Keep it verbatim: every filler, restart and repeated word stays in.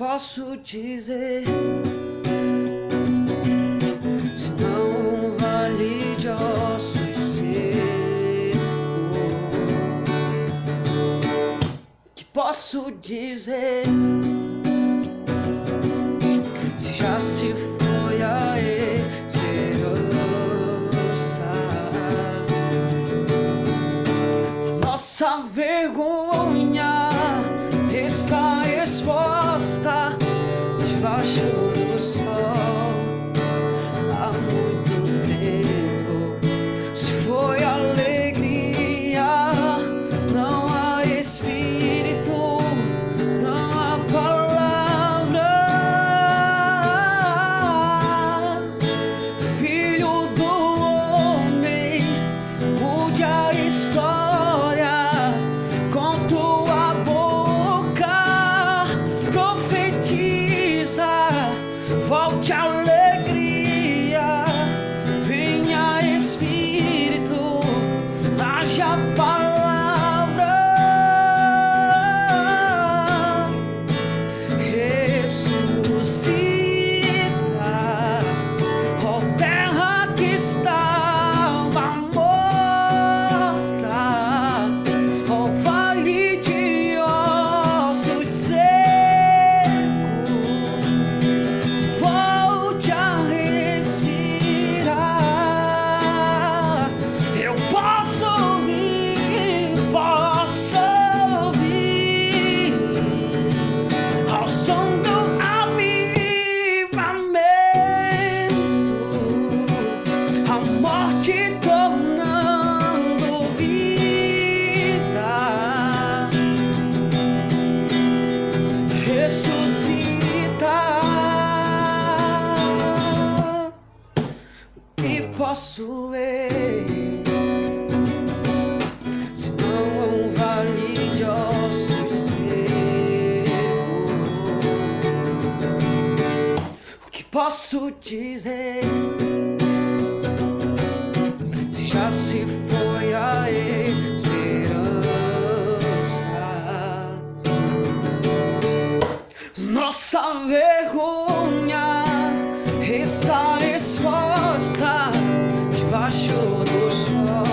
posso dizer? Se não um vale de ossos secos, que posso dizer? Se já se foi a esperança, nossa vergonha está exposta debaixo do sol há muito tempo. Se foi alegria, não há espírito, não há palavras. Filho do homem, mude a história com tua boca, profetiza, volte a alegria, venha Espírito, haja palavra, ressuscita, ó terra que estava morta, ó vale de ossos secos, volte a respirar. Eu posso ouvir, posso ouvir ao som do avivamento, a morte tornando vida, ressuscita. E posso ver, se não um vale de ossos secos, o que posso dizer? Se já se foi a esperança, nossa vergonha está exposta debaixo do sol